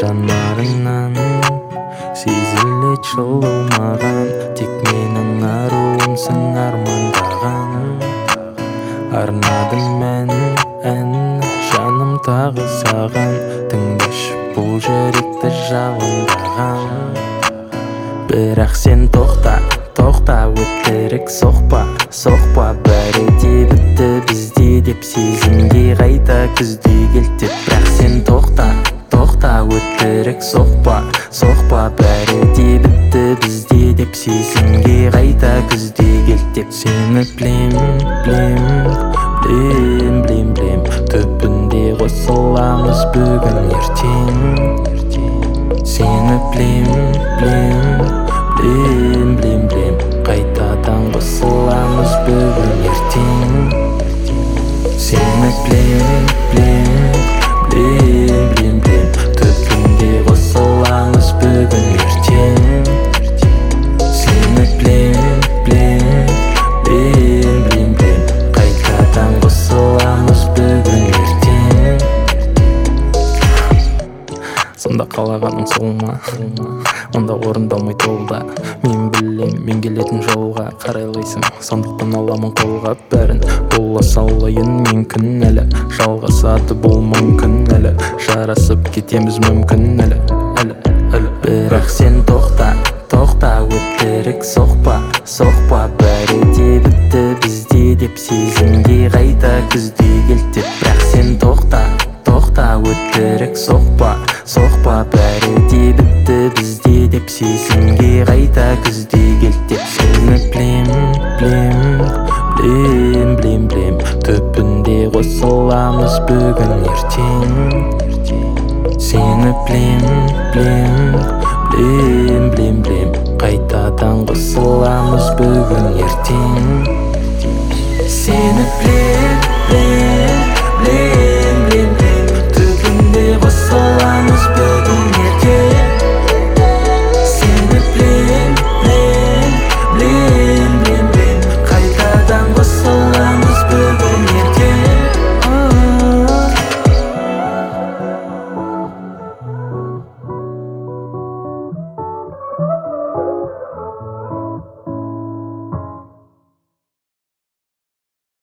жанарыңнан сезілет жылу маған, тек менің аруымсың армандаған. Арнадым мен ән жаным тағы саған, тыңдашы бұл жүректі жалындаған. Бірақ сен тоқта, өтірік соқпа, бәрі де бітті бізде деп сезімге қайта күздей келтеп. Бірақ сен тоқта, өтірік соқпа, бәрі де бітті бізде деп сезімге қайта күздей келтеп. Сені білем, түбінде қосыламыз бүгін ертең. Сені білем, қайтадан қосыламыз бүгін ертең. Сені білем, түбінде қосыламыз бүгін ертең. Сені білем, қайтадан қосыламыз бүгін ертең. Сонда қалағаның сол ма? Онда орындалмай толда. Мен білем, мен келетін жолға қарайлайсың, сондықтан аламын қолға бәрін. Бола салайын мен күн әлі, жалғасады бұл мүмкін әлі, жарасып кетеміз мүмкін әлі. Бірақ сен тоқта, өтірік соқпа, бәрі де бітті бізде деп сезімге қайта күздей келтеп. Бірақ сен тоқта, өтірік соқпа, бәрі де бітті бізде деп сезімге қайта күздей келтеп. Сені білем, түбінде қосыламыз бүгін ертең. Сені білем, қайтадан қосыламыз бүгін ертең. Сені білем,